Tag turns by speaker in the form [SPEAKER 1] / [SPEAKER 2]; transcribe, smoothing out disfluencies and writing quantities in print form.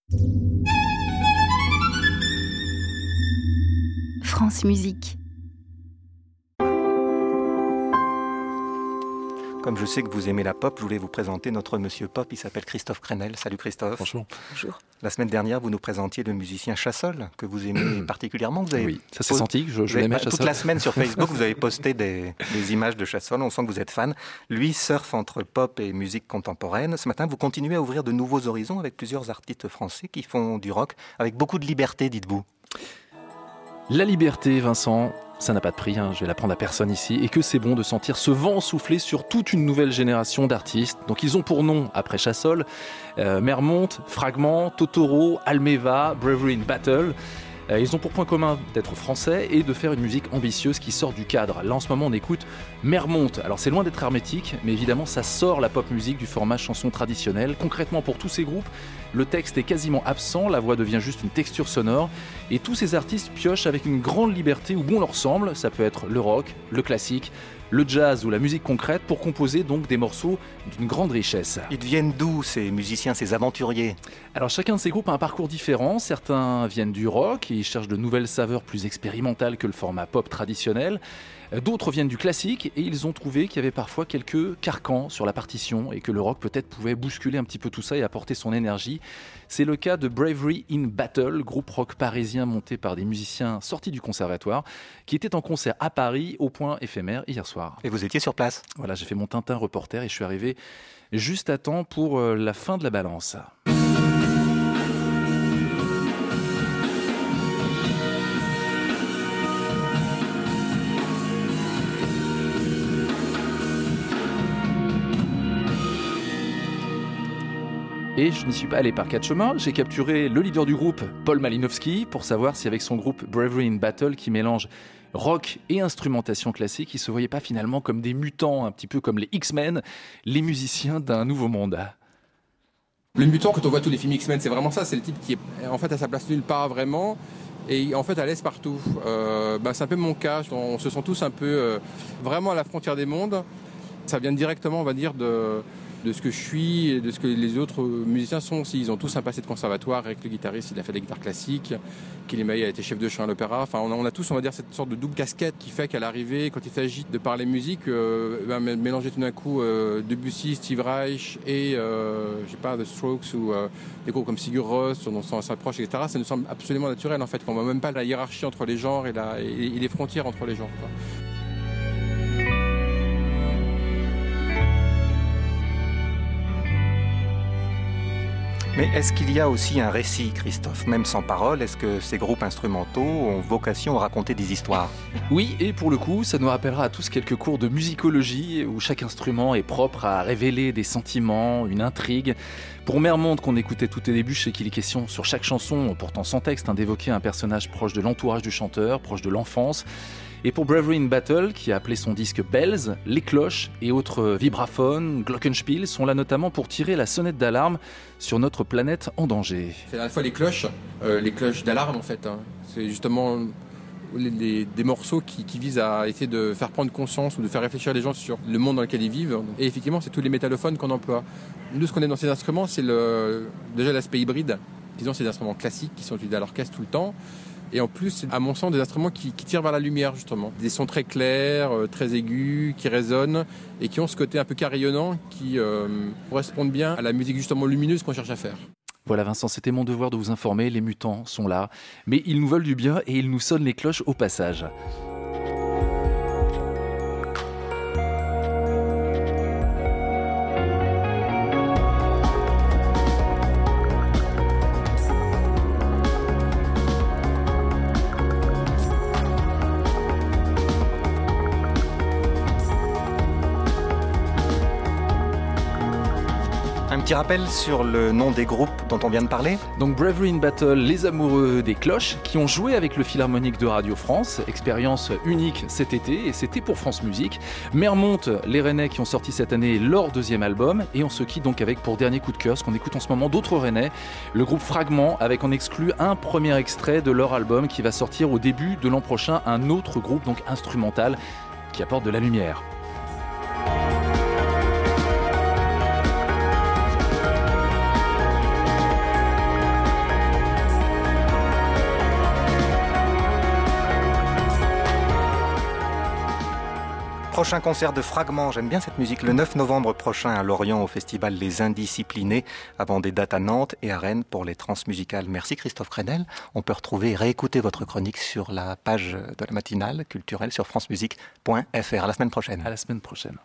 [SPEAKER 1] France Musique.
[SPEAKER 2] Comme je sais que vous aimez la pop, je voulais vous présenter notre monsieur pop. Il s'appelle Christophe Crenel. Salut Christophe.
[SPEAKER 3] Bonjour.
[SPEAKER 1] Bonjour.
[SPEAKER 2] La semaine dernière, vous nous présentiez le musicien Chassol, que vous aimez particulièrement. Vous avez
[SPEAKER 3] Oui, ça s'est senti que je l'aimais, Chassol.
[SPEAKER 2] Toute la semaine sur Facebook, vous avez posté des images de Chassol. On sent que vous êtes fan. Lui surfe entre pop et musique contemporaine. Ce matin, vous continuez à ouvrir de nouveaux horizons avec plusieurs artistes français qui font du rock avec beaucoup de liberté, dites-vous.
[SPEAKER 3] La liberté, Vincent, ça n'a pas de prix, je vais l'apprendre à personne ici, et que c'est bon de sentir ce vent souffler sur toute une nouvelle génération d'artistes. Donc ils ont pour nom, après Chassol, Mermonte, Fragment, Totoro, Almeva, Bravery in Battle. Ils ont pour point commun d'être français et de faire une musique ambitieuse qui sort du cadre. Là en ce moment on écoute Mermonte. Alors c'est loin d'être hermétique, mais évidemment ça sort la pop musique du format chanson traditionnelle. Concrètement pour tous ces groupes, le texte est quasiment absent, la voix devient juste une texture sonore. Et tous ces artistes piochent avec une grande liberté où bon leur semble. Ça peut être le rock, le classique, le jazz ou la musique concrète pour composer donc des morceaux d'une grande richesse.
[SPEAKER 2] Ils viennent d'où ces musiciens, ces aventuriers ?
[SPEAKER 3] Alors chacun de ces groupes a un parcours différent. Certains viennent du rock et ils cherchent de nouvelles saveurs plus expérimentales que le format pop traditionnel. D'autres viennent du classique et ils ont trouvé qu'il y avait parfois quelques carcans sur la partition et que le rock peut-être pouvait bousculer un petit peu tout ça et apporter son énergie. C'est le cas de Bravery in Battle, groupe rock parisien monté par des musiciens sortis du conservatoire qui était en concert à Paris au Point éphémère hier soir.
[SPEAKER 2] Et vous étiez sur place ?
[SPEAKER 3] Voilà, j'ai fait mon Tintin reporter et je suis arrivé juste à temps pour la fin de la balance. Et je n'y suis pas allé par quatre chemins, j'ai capturé le leader du groupe, Paul Malinowski, pour savoir si avec son groupe Bravery in Battle, qui mélange rock et instrumentation classique, ils ne se voyaient pas finalement comme des mutants, un petit peu comme les X-Men, les musiciens d'un nouveau monde.
[SPEAKER 4] Le mutant, quand on voit tous les films X-Men, c'est vraiment ça, c'est le type qui est en fait à sa place nulle part vraiment, et en fait à l'aise partout. C'est un peu mon cas, on se sent tous un peu vraiment à la frontière des mondes. Ça vient directement, on va dire, de ce que je suis et de ce que les autres musiciens sont aussi. Ils ont tous un passé de conservatoire. Avec le guitariste, il a fait de la guitare classique. Kilimaï a été chef de chant à l'opéra. Enfin, on a tous, on va dire, cette sorte de double casquette qui fait qu'à l'arrivée, quand il s'agit de parler musique, mélanger tout d'un coup Debussy, Steve Reich et The Strokes ou des groupes comme Sigur Rós, dont on s'approche, etc. Ça nous semble absolument naturel en fait. On voit même pas la hiérarchie entre les genres et les frontières entre les genres, quoi.
[SPEAKER 2] Mais est-ce qu'il y a aussi un récit, Christophe, même sans parole? Est-ce que ces groupes instrumentaux ont vocation à raconter des histoires?
[SPEAKER 3] Oui, et pour le coup, ça nous rappellera à tous quelques cours de musicologie où chaque instrument est propre à révéler des sentiments, une intrigue. Pour Mermonte, qu'on écoutait tout au début, je sais qu'il est question sur chaque chanson, pourtant sans texte, d'évoquer un personnage proche de l'entourage du chanteur, proche de l'enfance. Et pour Bravery in Battle, qui a appelé son disque Bells, les cloches et autres vibraphones, glockenspiel, sont là notamment pour tirer la sonnette d'alarme sur notre planète en danger.
[SPEAKER 4] C'est à la fois les cloches d'alarme en fait. C'est justement des morceaux qui visent à essayer de faire prendre conscience ou de faire réfléchir les gens sur le monde dans lequel ils vivent. Et effectivement, c'est tous les métallophones qu'on emploie. Nous, ce qu'on est dans ces instruments, c'est déjà l'aspect hybride. Disons, c'est des instruments classiques qui sont utilisés à l'orchestre tout le temps. Et en plus, c'est à mon sens des instruments qui tirent vers la lumière, justement. Des sons très clairs, très aigus, qui résonnent et qui ont ce côté un peu carillonnant qui correspondent bien à la musique justement lumineuse qu'on cherche à faire.
[SPEAKER 3] Voilà Vincent, c'était mon devoir de vous informer, les mutants sont là, mais ils nous veulent du bien et ils nous sonnent les cloches au passage.
[SPEAKER 2] Un petit rappel sur le nom des groupes dont on vient de parler.
[SPEAKER 3] Donc Bravery in Battle, les amoureux des cloches, qui ont joué avec le Philharmonique de Radio France, expérience unique cet été, et c'était pour France Musique. Mermonte, les Rennais qui ont sorti cette année leur deuxième album, et on se quitte donc avec pour dernier coup de cœur, ce qu'on écoute en ce moment d'autres Rennais, le groupe Fragment, avec en exclu un premier extrait de leur album qui va sortir au début de l'an prochain, un autre groupe donc instrumental qui apporte de la lumière.
[SPEAKER 2] prochain concert de Fragments, j'aime bien cette musique, le 9 novembre prochain à Lorient au festival Les Indisciplinés, avant des dates à Nantes et à Rennes pour les transmusicales. Merci Christophe Crenel. On peut retrouver et réécouter votre chronique sur la page de la matinale culturelle sur francemusique.fr. À la semaine prochaine.
[SPEAKER 3] À la semaine prochaine.